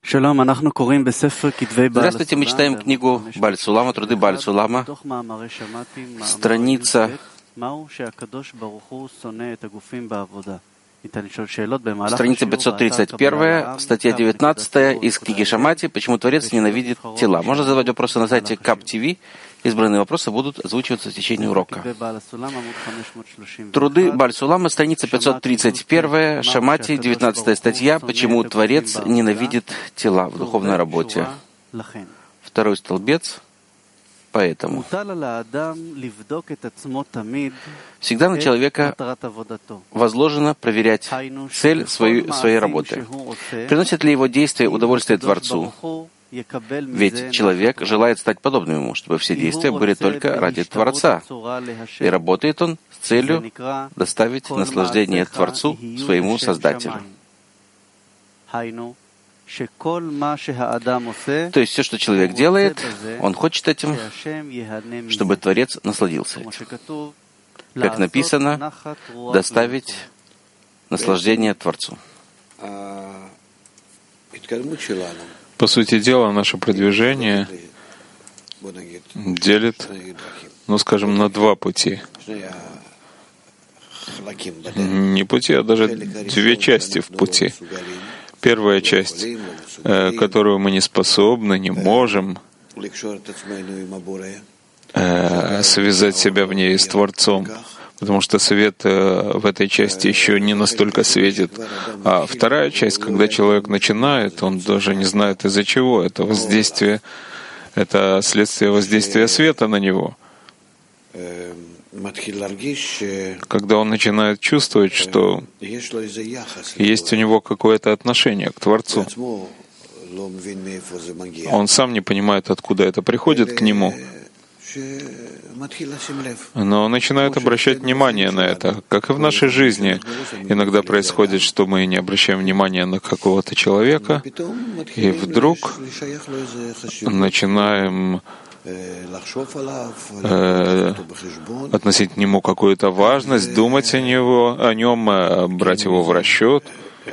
Здравствуйте, мы читаем книгу Бааль Сулама, труды Бааль Сулама, страница 531, статья 19 из книги Шамати «Почему Творец ненавидит тела?». Можно задавать вопросы на сайте КАП-ТВ. Избранные вопросы будут озвучиваться в течение урока. Труды Бааль Сулама, страница 531, Шамати, 19 статья «Почему Творец ненавидит тела в духовной работе?». Второй столбец. Поэтому всегда на человека возложено проверять цель своей работы. Приносит ли его действие удовольствие Творцу? Ведь человек желает стать подобным ему, чтобы все действия были только ради Творца. И работает он с целью доставить наслаждение Творцу, своему Создателю. То есть все, что человек делает, он хочет этим, чтобы Творец насладился этим. Как написано, доставить наслаждение Творцу. По сути дела, наше продвижение делит, скажем, на два пути. Не пути, а даже две части в пути. Первая часть, которую мы не способны, не можем связать себя в ней с Творцом, потому что свет в этой части еще не настолько светит. А вторая часть, когда человек начинает, он даже не знает из-за чего. Это воздействие, это следствие воздействия света на него. Когда он начинает чувствовать, что есть у него какое-то отношение к Творцу. Он сам не понимает, откуда это приходит к нему, но он начинает обращать внимание на это. Как и в нашей жизни, иногда происходит, что мы не обращаем внимания на какого-то человека, и вдруг начинаем относить к нему какую-то важность, думать о нем, брать его в расчет.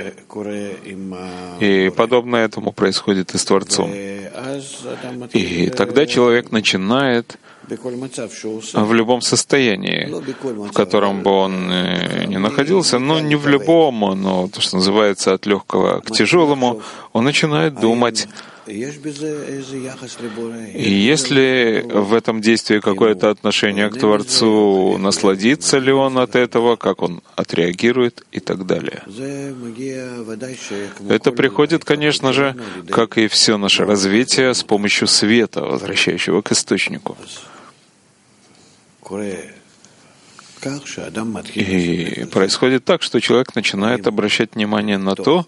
И подобное этому происходит и с Творцом. И тогда человек начинает в любом состоянии, в котором бы он ни находился, не в любом, но то, что называется от легкого к тяжелому, он начинает думать. И если в этом действии какое-то отношение к Творцу, насладится ли он от этого, как он отреагирует и так далее. Это приходит, конечно же, как и все наше развитие, с помощью света, возвращающего к источнику. И происходит так, что человек начинает обращать внимание на то,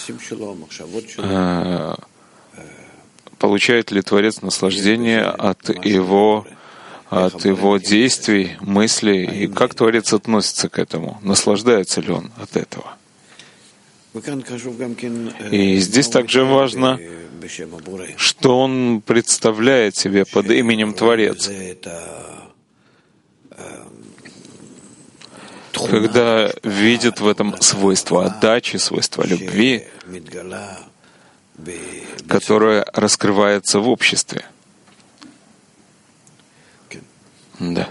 получает ли Творец наслаждение от его действий, мыслей, и как Творец относится к этому, наслаждается ли он от этого. И здесь также важно, что он представляет себе под именем Творец. Когда видит в этом свойство отдачи, свойство любви, которое раскрывается в обществе. Да.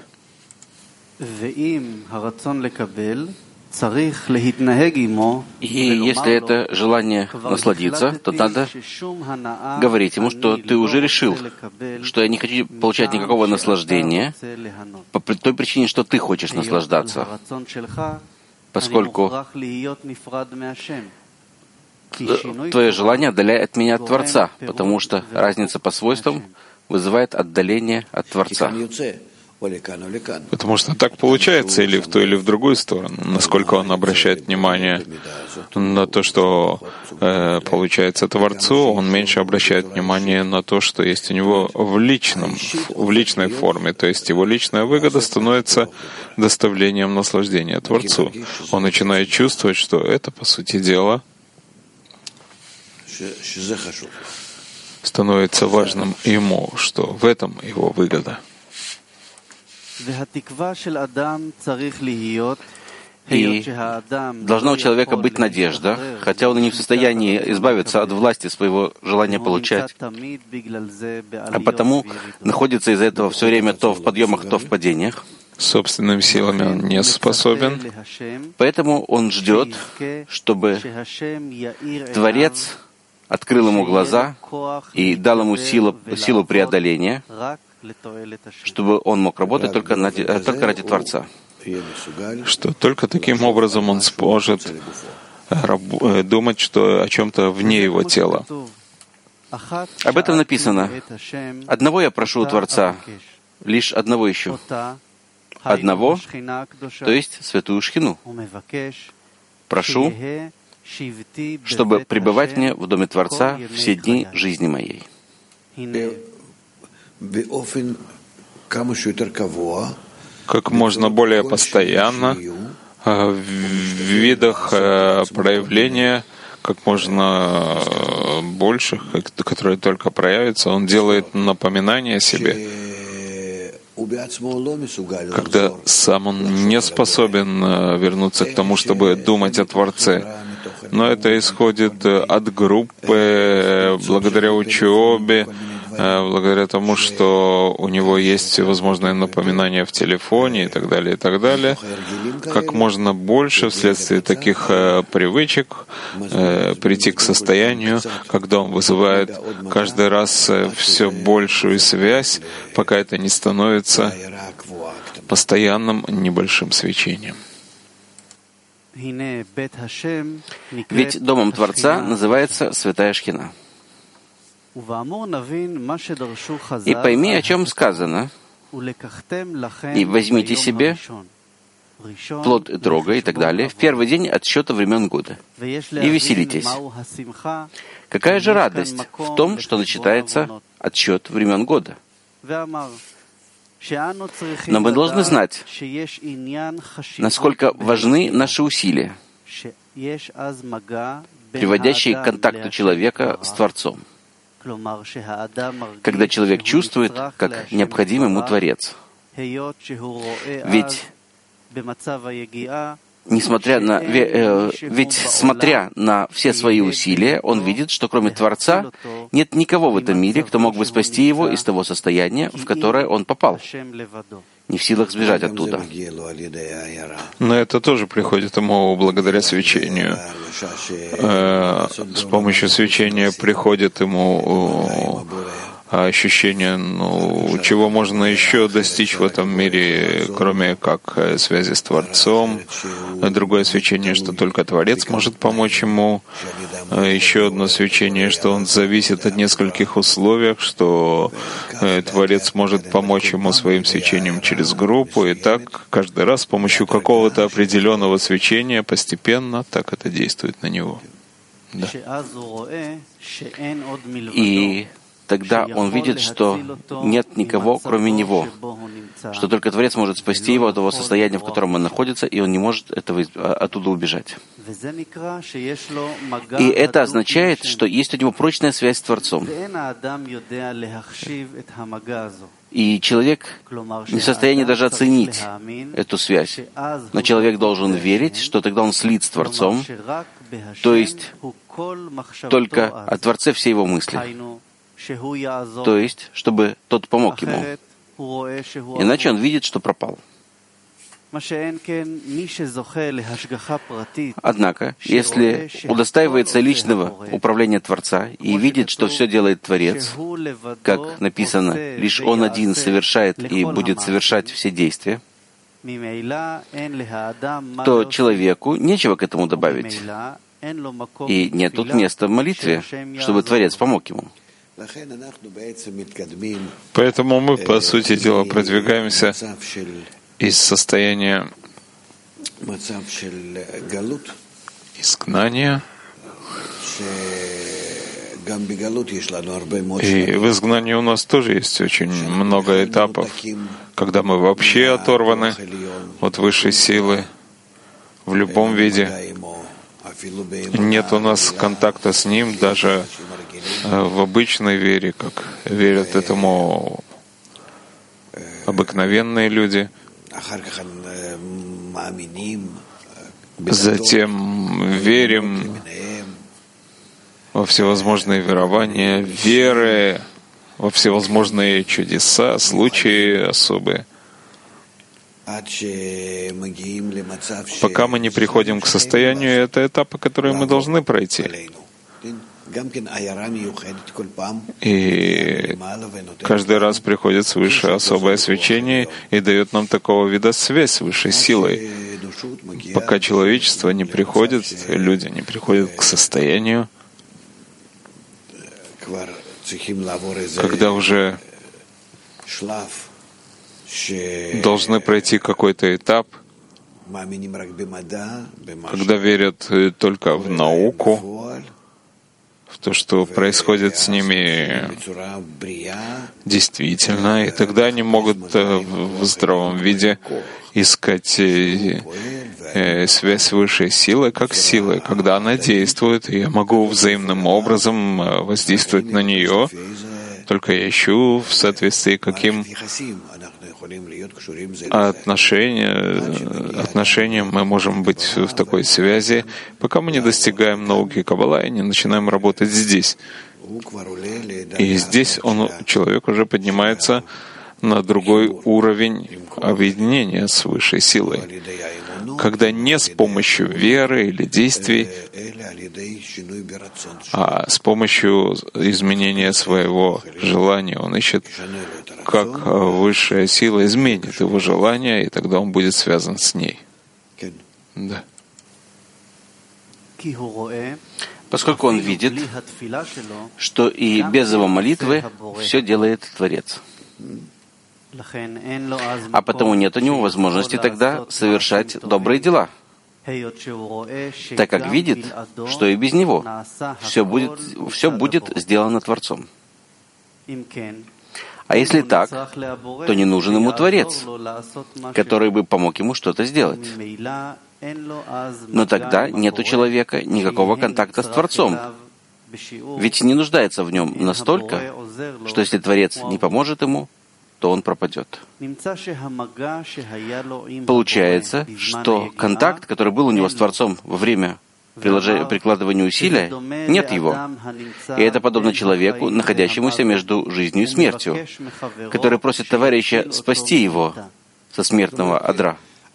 И если это желание насладиться, то надо говорить ему, что ты уже решил, что я не хочу получать никакого наслаждения по той причине, что ты хочешь наслаждаться, поскольку твое желание отдаляет меня от Творца, потому что разница по свойствам вызывает отдаление от Творца. Потому что так получается или в ту, или в другую сторону. Насколько он обращает внимание на то, что получается Творцу, он меньше обращает внимание на то, что есть у него в личной форме. То есть его личная выгода становится доставлением наслаждения Творцу. Он начинает чувствовать, что это, по сути дела, становится важным ему, что в этом его выгода. И должна у человека быть надежда, хотя он и не в состоянии избавиться от власти своего желания получать, а потому находится из-за этого все время то в подъемах, то в падениях. Собственными силами он не способен. Поэтому он ждет, чтобы Творец открыл ему глаза и дал ему силу преодоления, чтобы он мог работать только ради Творца. Что только таким образом он сможет думать о чем-то вне его тела. Об этом написано: «Одного я прошу у Творца, лишь одного ищу». Одного, то есть святую Шхину. Прошу, чтобы пребывать мне в доме Творца все дни жизни моей. Как можно более постоянно, в видах проявления, как можно больше, которые только проявятся, он делает напоминание о себе, когда сам он не способен вернуться к тому, чтобы думать о Творце. Но это исходит от группы, благодаря учебе, благодаря тому, что у него есть всевозможные напоминания в телефоне и так далее, как можно больше вследствие таких привычек прийти к состоянию, когда он вызывает каждый раз все большую связь, пока это не становится постоянным небольшим свечением. Ведь домом Творца называется Святая Шхина. И пойми, о чем сказано, и возьмите себе плод дрога и так далее в первый день отсчета времен года, и веселитесь. Какая же радость в том, что начинается отсчет времен года? Но мы должны знать, насколько важны наши усилия, приводящие к контакту человека с Творцом, когда человек чувствует, как необходим ему Творец. Ведь смотря на все свои усилия, он видит, что кроме Творца нет никого в этом мире, кто мог бы спасти его из того состояния, в которое он попал, не в силах сбежать оттуда. Но это тоже приходит ему благодаря свечению. С помощью свечения приходит ему ощущение, чего можно еще достичь в этом мире, кроме как связи с Творцом. Другое свечение, что только Творец может помочь ему. Еще одно свечение, что он зависит от нескольких условий, что Творец может помочь ему своим свечением через группу. И так каждый раз с помощью какого-то определенного свечения постепенно так это действует на него. Да. И тогда он видит, что нет никого, кроме него, что только Творец может спасти его от того состояния, в котором он находится, и он не может оттуда убежать. И это означает, что есть у него прочная связь с Творцом. И человек не в состоянии даже оценить эту связь. Но человек должен верить, что тогда он слит с Творцом, то есть только о Творце все его мысли. То есть, чтобы тот помог ему. Иначе он видит, что пропал. Однако, если удостаивается личного управления Творца и видит, что все делает Творец, как написано, лишь Он один совершает и будет совершать все действия, то человеку нечего к этому добавить. И нет тут места в молитве, чтобы Творец помог ему. Поэтому мы, по сути дела, продвигаемся из состояния изгнания. И в изгнании у нас тоже есть очень много этапов, когда мы вообще оторваны от высшей силы в любом виде. Нет у нас контакта с Ним даже в обычной вере, как верят этому обыкновенные люди. затем верим во всевозможные верования, веры, во всевозможные чудеса, случаи особые, пока мы не приходим к состоянию, это этапы, которые мы должны пройти. И каждый раз приходит свыше особое свечение и дает нам такого вида связь с высшей силой. Пока человечество не приходит, люди не приходят к состоянию, когда уже должны пройти какой-то этап, когда верят только в науку, в то, что происходит с ними действительно, и тогда они могут в здравом виде искать связь с высшей силой, как силой. Когда она действует, я могу взаимным образом воздействовать на нее, только я ищу в соответствии каким отношением мы можем быть в такой связи, пока мы не достигаем науки Каббала и не начинаем работать здесь. И здесь человек уже поднимается на другой уровень объединения с высшей силой, когда не с помощью веры или действий, а с помощью изменения своего желания он ищет, как высшая сила изменит его желание, и тогда он будет связан с ней. Да. Поскольку он видит, что и без его молитвы все делает Творец. А потому нет у него возможности тогда совершать добрые дела, так как видит, что и без него все будет сделано Творцом. А если так, то не нужен ему Творец, который бы помог ему что-то сделать. Но тогда нет у человека никакого контакта с Творцом, ведь не нуждается в нем настолько, что если Творец не поможет ему, то он пропадет. Получается, что контакт, который был у него с Творцом во время прикладывания усилия, нет его. И это подобно человеку, находящемуся между жизнью и смертью, который просит товарища спасти его со смертного одра.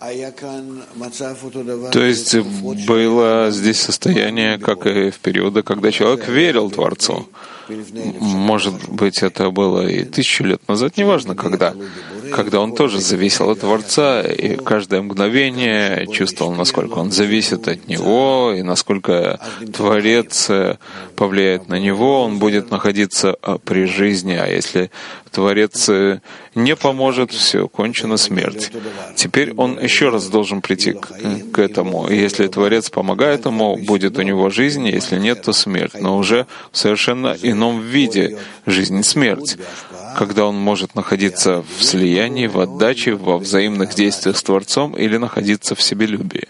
То есть было здесь состояние, как и в периоды, когда человек верил Творцу. Может быть, это было и 1000 лет назад, неважно когда он тоже зависел от Творца, и каждое мгновение чувствовал, насколько он зависит от Него, и насколько Творец повлияет на него, он будет находиться при жизни, а если Творец не поможет, все, кончена смерть. Теперь он еще раз должен прийти к этому, и если Творец помогает ему, будет у него жизнь, если нет, то смерть, но уже в совершенно ином виде жизнь и смерть, когда он может находиться в слиянии, в отдаче, во взаимных действиях с Творцом или находиться в себелюбии.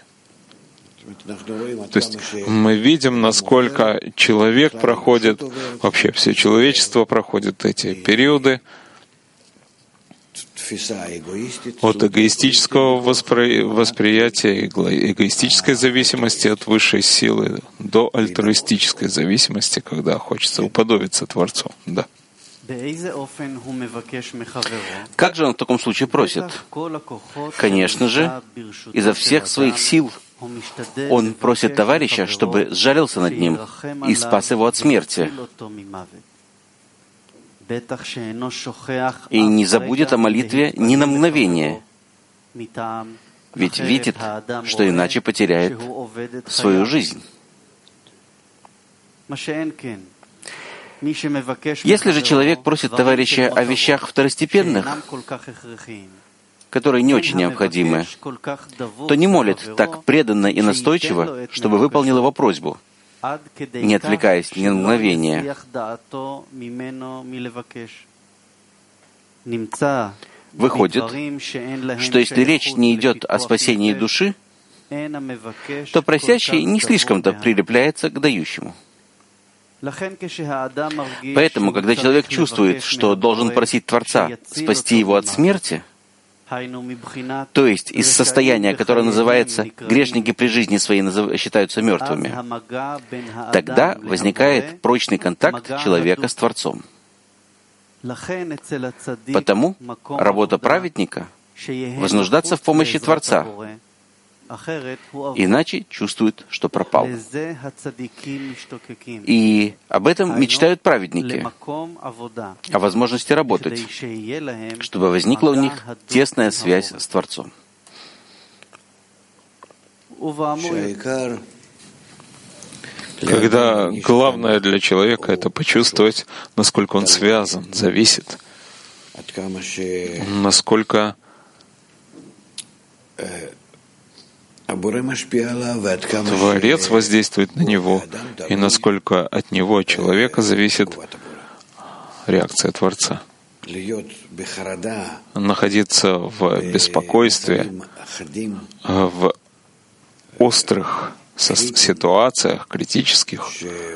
То есть мы видим, насколько человек проходит, вообще все человечество проходит эти периоды от эгоистического восприятия, эгоистической зависимости от высшей силы до альтруистической зависимости, когда хочется уподобиться Творцу. Да. Как же он в таком случае просит? Конечно же, изо всех своих сил он просит товарища, чтобы сжалился над ним и спас его от смерти. И не забудет о молитве ни на мгновение, ведь видит, что иначе потеряет свою жизнь. Если же человек просит товарища о вещах второстепенных, которые не очень необходимы, то не молит так преданно и настойчиво, чтобы выполнил его просьбу, не отвлекаясь ни на мгновение. Выходит, что если речь не идет о спасении души, то просящий не слишком-то прилепляется к дающему. Поэтому, когда человек чувствует, что должен просить Творца спасти его от смерти, То есть из состояния, которое называется «грешники при жизни своей считаются мертвыми», тогда возникает прочный контакт человека с Творцом. Потому работа праведника — вознуждаться в помощи Творца, иначе чувствует, что пропал. И об этом мечтают праведники, о возможности работать, чтобы возникла у них тесная связь с Творцом. Когда главное для человека — это почувствовать, насколько он связан, зависит, насколько Творец воздействует на него, и насколько от него, от человека, зависит реакция Творца. Находиться в беспокойстве, в острых ситуациях, критических,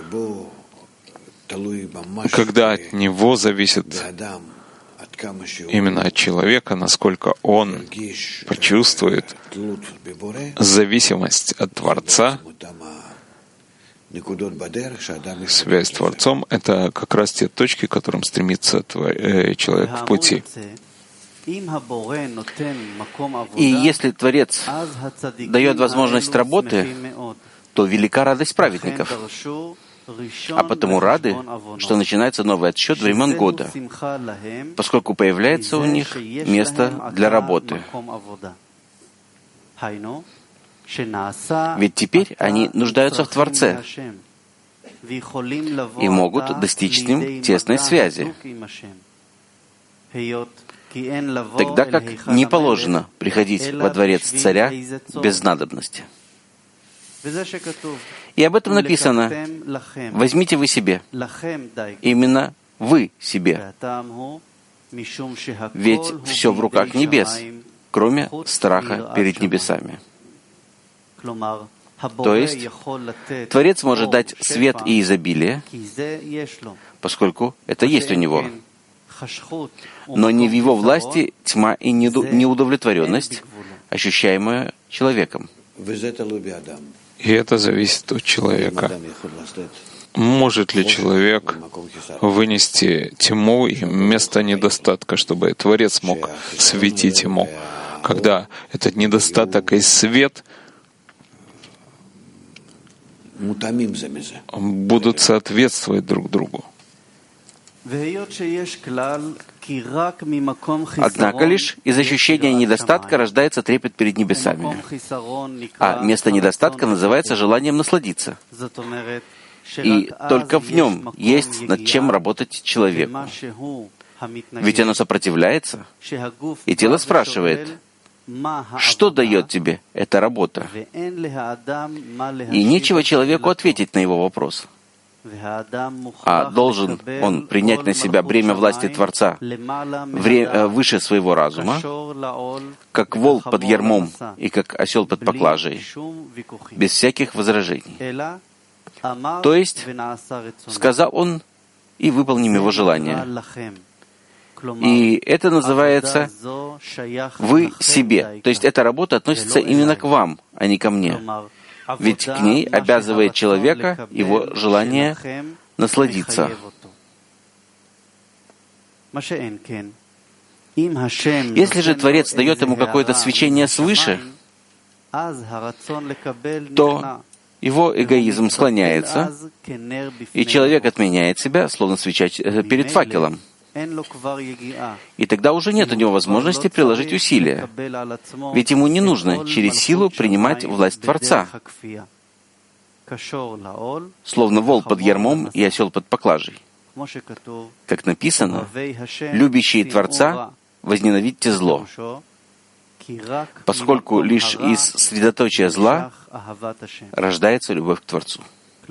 когда от него зависит именно от человека, насколько он почувствует зависимость от Творца, связь с Творцом — это как раз те точки, к которым стремится человек в пути. И если Творец дает возможность работы, то велика радость праведников. А потому рады, что начинается новый отсчет времен года, поскольку появляется у них место для работы. Ведь теперь они нуждаются в Творце и могут достичь с Ним тесной связи, тогда как не положено приходить во дворец царя без надобности. И об этом написано: «Возьмите вы себе». Именно вы себе. Ведь все в руках небес, кроме страха перед небесами. То есть Творец может дать свет и изобилие, поскольку это есть у Него. Но не в Его власти тьма и неудовлетворенность, ощущаемая человеком. И это зависит от человека. Может ли человек вынести тьму и место недостатка, чтобы Творец мог светить ему, когда этот недостаток и свет будут соответствовать друг другу? Однако лишь из ощущения недостатка рождается трепет перед небесами. А место недостатка называется желанием насладиться. И только в нем есть над чем работать человеку. Ведь оно сопротивляется, и тело спрашивает: что дает тебе эта работа? И нечего человеку ответить на его вопрос. А должен он принять на себя бремя власти Творца выше своего разума, как вол под ярмом и как осел под поклажей, без всяких возражений. То есть, сказал он, и выполним его желание. И это называется «вы себе». То есть эта работа относится именно к вам, а не ко мне. Ведь к ней обязывает человека его желание насладиться. Если же Творец дает ему какое-то свечение свыше, то его эгоизм склоняется, и человек отменяет себя, словно свеча перед факелом. И тогда уже нет у него возможности приложить усилия, ведь ему не нужно через силу принимать власть Творца, словно вол под ярмом и осел под поклажей. Как написано: «Любящие Творца, возненавидьте зло», поскольку лишь из средоточия зла рождается любовь к Творцу.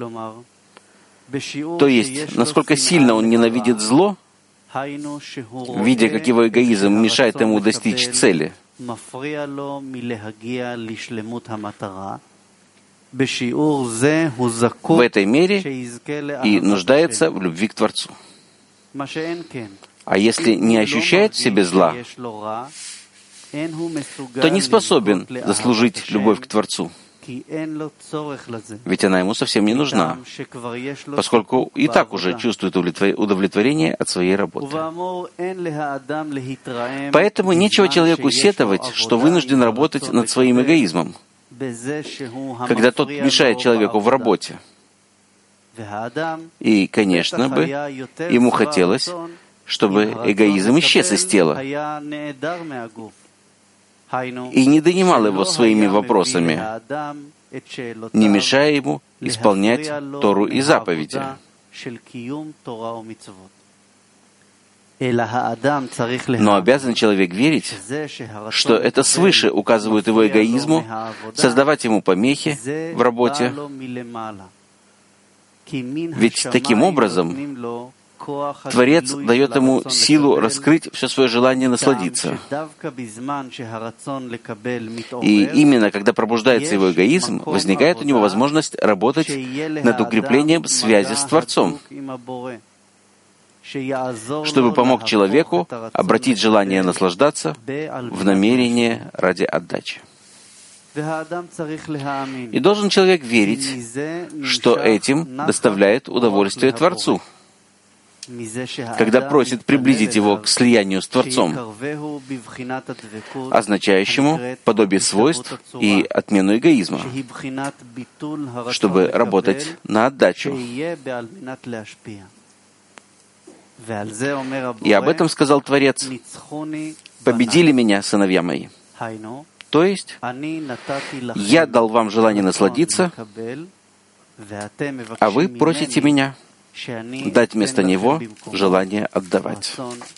То есть, насколько сильно он ненавидит зло, видя, как его эгоизм мешает ему достичь цели, в этой мере и нуждается в любви к Творцу. А если не ощущает в себе зла, то не способен заслужить любовь к Творцу, ведь она ему совсем не нужна, поскольку и так уже чувствует удовлетворение от своей работы. Поэтому нечего человеку сетовать, что вынужден работать над своим эгоизмом, когда тот мешает человеку в работе. И, конечно бы, ему хотелось, чтобы эгоизм исчез из тела и не донимал его своими вопросами, не мешая ему исполнять Тору и заповеди. Но обязан человек верить, что это свыше указывает его эгоизму, создавать ему помехи в работе, ведь таким образом Творец дает ему силу раскрыть все свое желание насладиться. И именно когда пробуждается его эгоизм, возникает у него возможность работать над укреплением связи с Творцом, чтобы помог человеку обратить желание наслаждаться в намерение ради отдачи. И должен человек верить, что этим доставляет удовольствие Творцу, когда просит приблизить его к слиянию с Творцом, означающему подобие свойств и отмену эгоизма, чтобы работать на отдачу. И об этом сказал Творец: «Победили меня, сыновья мои». То есть, я дал вам желание насладиться, а вы просите меня дать вместо него желание отдавать.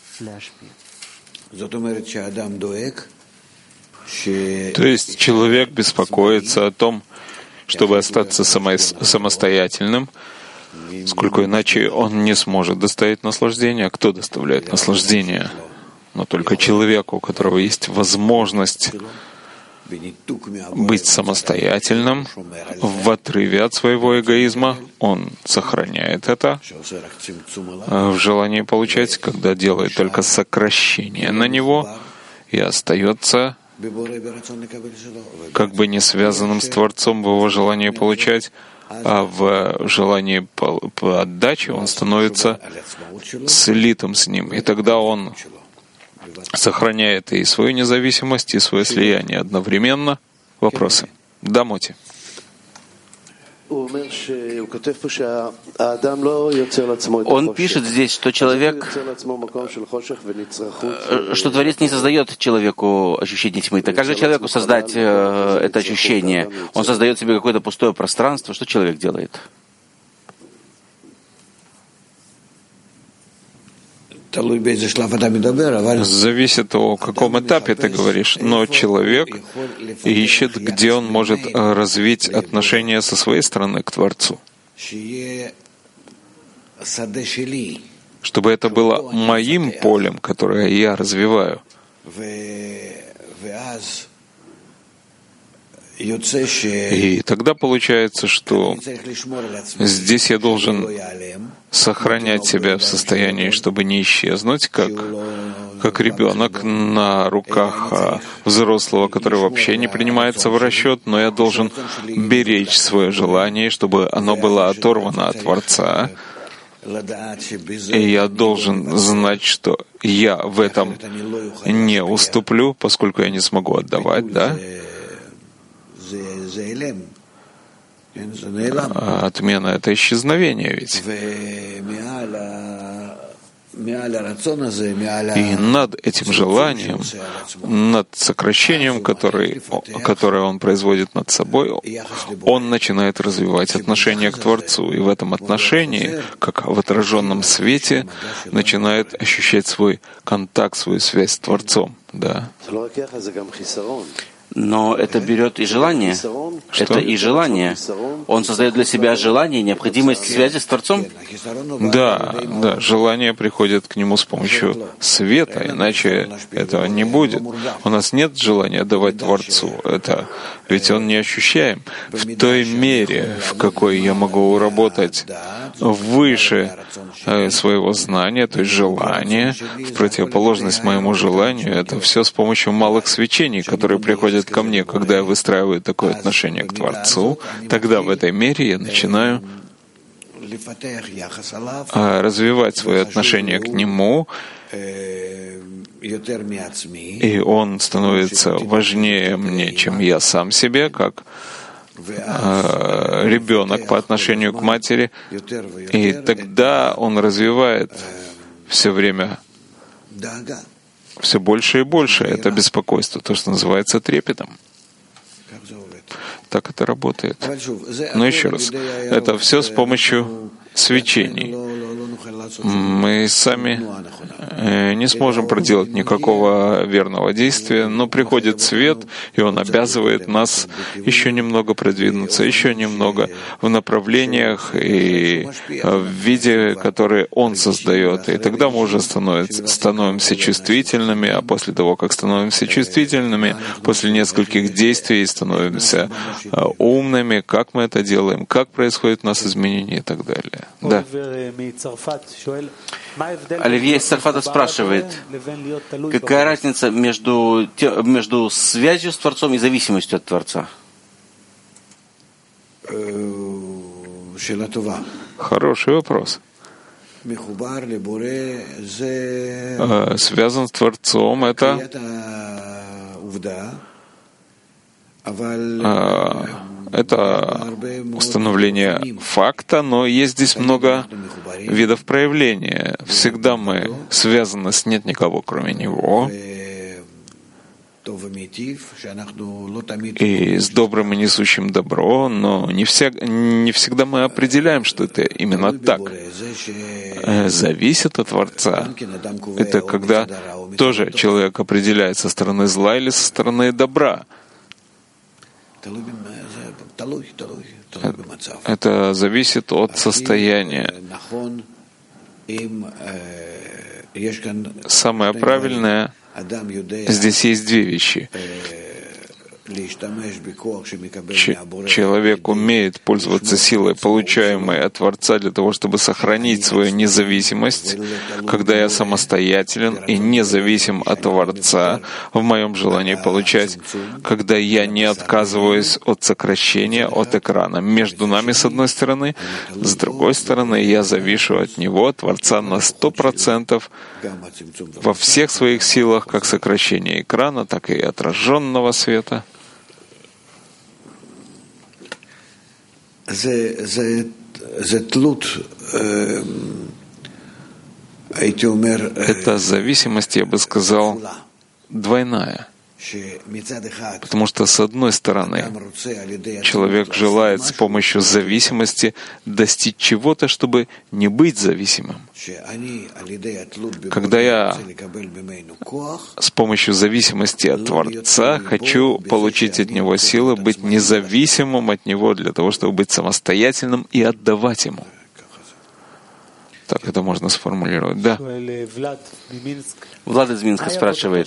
То есть человек беспокоится о том, чтобы остаться самостоятельным, сколько иначе он не сможет доставить наслаждение. А кто доставляет наслаждение? Но только человек, у которого есть возможность быть самостоятельным в отрыве от своего эгоизма, он сохраняет это в желании получать, когда делает только сокращение на него и остается как бы не связанным с Творцом в его желании получать, а в желании по отдаче он становится слитым с ним. И тогда он сохраняет и свою независимость, и свое слияние одновременно. Вопросы? Да, Моти. Он пишет здесь, что человек, что Творец не создает человеку ощущение тьмы. Так как же человеку создать это ощущение? Он создает себе какое-то пустое пространство. Что человек делает? Зависит от того, о каком этапе ты говоришь. Но человек ищет, где он может развить отношения со своей стороны к Творцу. Чтобы это было моим полем, которое я развиваю. И тогда получается, что здесь я должен сохранять себя в состоянии, чтобы не исчезнуть, как ребенок на руках взрослого, который вообще не принимается в расчет, но я должен беречь свое желание, чтобы оно было оторвано от Творца. И я должен знать, что я в этом не уступлю, поскольку я не смогу отдавать, да? Отмена — это исчезновение ведь. И над этим желанием, над сокращением, которое он производит над собой, он начинает развивать отношение к Творцу. И в этом отношении, как в отраженном свете, начинает ощущать свой контакт, свою связь с Творцом. Да. Но это берет и желание. Это и желание. Он создает для себя желание, необходимость связи с Творцом. Да, желание приходит к нему с помощью света, иначе этого не будет. У нас нет желания давать Творцу. Ведь он не ощущаем. В той мере, в какой я могу работать выше своего знания, то есть желания, в противоположность моему желанию, это все с помощью малых свечений, которые приходят ко мне, когда я выстраиваю такое отношение к Творцу, тогда в этой мере я начинаю развивать свое отношение к Нему, и Он становится важнее мне, чем я сам себе, как ребенок по отношению к матери, и тогда он развивает все время все больше и больше это беспокойство, то, что называется трепетом. Так это работает. Но еще раз, это все с помощью свечений. Мы сами не сможем проделать никакого верного действия, но приходит свет, и он обязывает нас еще немного продвинуться, еще немного в направлениях и в виде, которые он создает. И тогда мы уже становимся чувствительными, а после того, как становимся чувствительными, после нескольких действий становимся умными, как мы это делаем, как происходит у нас изменение и так далее. Да. Оливье из Царфата спрашивает, какая разница между связью с Творцом и зависимостью от Творца? Хороший вопрос. Связан с Творцом — это установление факта, но есть здесь много видов проявления. Всегда мы связаны с нет никого, кроме Него, и с добрым и несущим добро, но не всегда мы определяем, что это именно так. Зависит от Творца. Это когда тоже человек определяет со стороны зла или со стороны добра. Это зависит от состояния. Самое правильное, здесь есть две вещи. Человек умеет пользоваться силой, получаемой от Творца, для того, чтобы сохранить свою независимость, когда я самостоятелен и независим от Творца в моем желании получать, когда я не отказываюсь от сокращения, от экрана. Между нами, с одной стороны, с другой стороны, я завишу от Него, от Творца, на 100% во всех своих силах, как сокращение экрана, так и отраженного света. Эта зависимость, я бы сказал, двойная. Потому что, с одной стороны, человек желает с помощью зависимости достичь чего-то, чтобы не быть зависимым. Когда я с помощью зависимости от Творца хочу получить от Него силы, быть независимым от Него для того, чтобы быть самостоятельным и отдавать Ему. Так это можно сформулировать. Да. Влад из Минска спрашивает,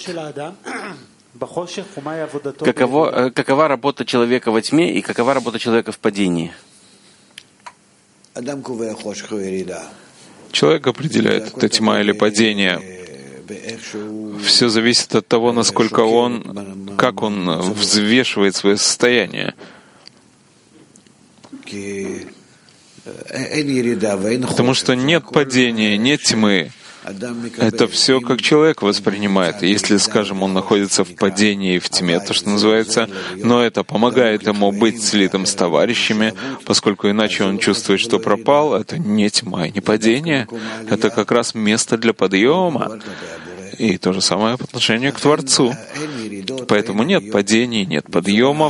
какова работа человека во тьме и какова работа человека в падении? Человек определяет, это тьма или падение. Все зависит от того, насколько как он взвешивает свое состояние. Потому что нет падения, нет тьмы. Это все как человек воспринимает. Если, скажем, он находится в падении, в тьме, то, что называется, но это помогает ему быть слитым с товарищами, поскольку иначе он чувствует, что пропал, это не тьма и не падение, это как раз место для подъема. И то же самое по отношению к Творцу. Поэтому нет падений, нет подъемов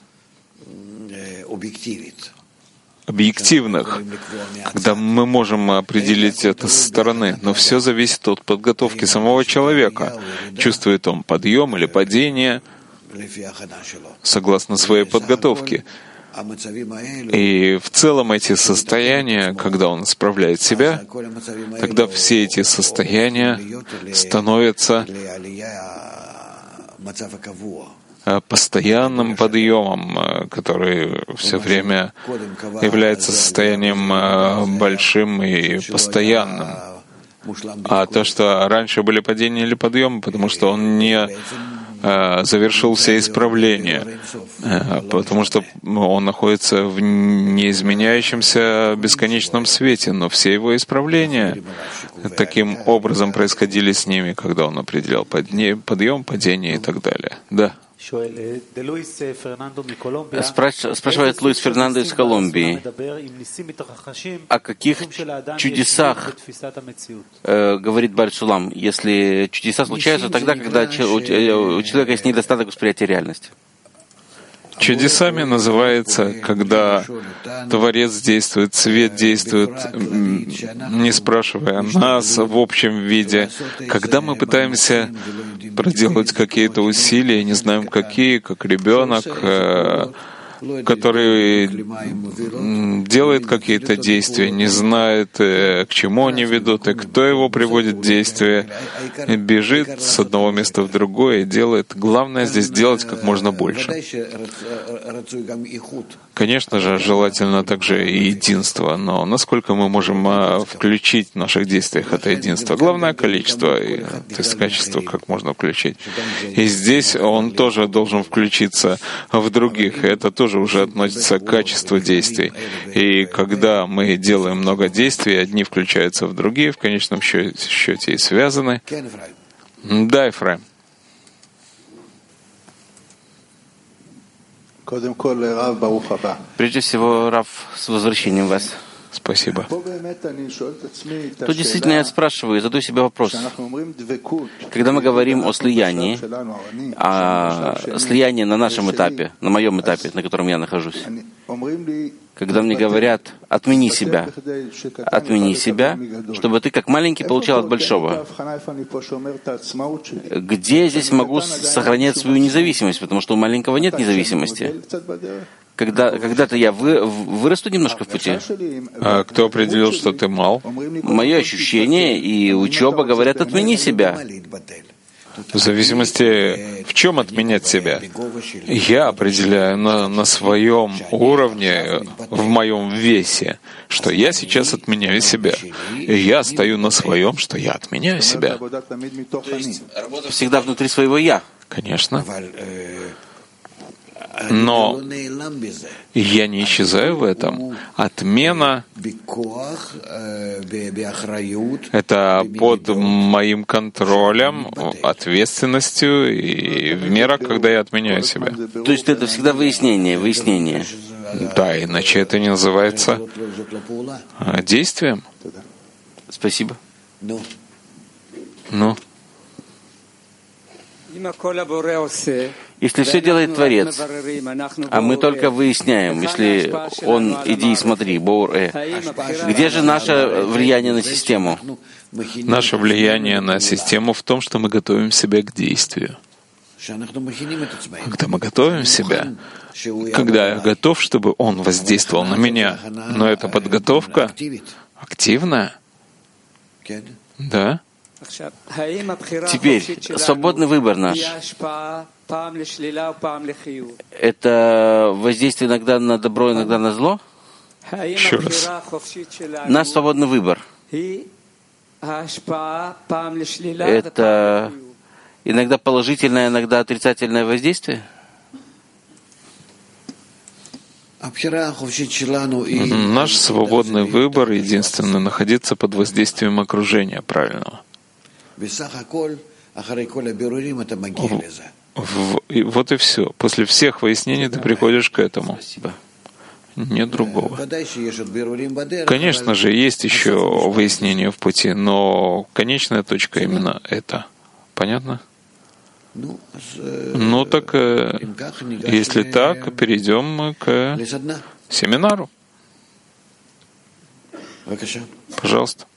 объективных, когда мы можем определить это со стороны. Но все зависит от подготовки самого человека. Чувствует он подъем или падение, согласно своей подготовке. И в целом эти состояния, когда он исправляет себя, тогда все эти состояния становятся постоянным подъемом, который все время является состоянием большим и постоянным. А то, что раньше были падения или подъемы, потому что он не завершил все исправления, потому что он находится в неизменяющемся бесконечном свете, но все его исправления таким образом происходили с ними, когда он определял подъем, падение и так далее. Да. Спрашивает Луис Фернандо из Колумбии, о каких чудесах говорит Бааль Сулам, если чудеса случаются тогда, когда у человека есть недостаток восприятия реальности? Чудесами называется, когда Творец действует, свет действует, не спрашивая нас в общем виде. Когда мы пытаемся проделать какие-то усилия, не знаем какие, как ребенок, который делает какие-то действия, не знает, к чему они ведут, и кто его приводит в действие, бежит с одного места в другое и делает. Главное здесь делать как можно больше. Конечно же, желательно также и единство, но насколько мы можем включить в наших действиях это единство? Главное — количество, то есть качество как можно включить. И здесь он тоже должен включиться в других, и это тоже уже относится к качеству действий. И когда мы делаем много действий, одни включаются в другие, в конечном счете и связаны. Да, Ефраим. Прежде всего, Рав, с возвращением вас. Спасибо. Тут действительно я спрашиваю, задаю себе вопрос. Когда мы говорим о слиянии, слияние на нашем этапе, на моем этапе, на котором я нахожусь, когда мне говорят «отмени себя», чтобы ты как маленький получал от большого, где я здесь могу сохранять свою независимость, потому что у маленького нет независимости? Когда-то я вырасту немножко в пути. А кто определил, что ты мал? Мое ощущение и учеба говорят «отмени себя». В зависимости, в чем отменять себя? Я определяю на своем уровне, в моем весе, что я сейчас отменяю себя. И я стою на своем, что я отменяю себя. То есть работа всегда внутри своего «я». Конечно. Но я не исчезаю в этом. Отмена — это под моим контролем, ответственностью и в мерах, когда я отменяю себя. То есть это всегда выяснение. Да, иначе это не называется действием. Спасибо. Ну. Если все делает Творец, а мы только выясняем, если он «иди и смотри», Боур-э, где же наше влияние на систему? Наше влияние на систему в том, что мы готовим себя к действию. Когда мы готовим себя, когда я готов, чтобы он воздействовал на меня, но эта подготовка активная, да? Теперь, свободный выбор наш. Это воздействие иногда на добро, иногда на зло? Еще раз. Наш свободный выбор. Это иногда положительное, иногда отрицательное воздействие? Наш свободный выбор единственный — находиться под воздействием окружения правильного. Вот и все. После всех выяснений ты приходишь к этому. Нет другого. Конечно же, есть еще выяснения в пути, но конечная точка именно это. Понятно? Ну так, если так, перейдем мы к семинару. Пожалуйста.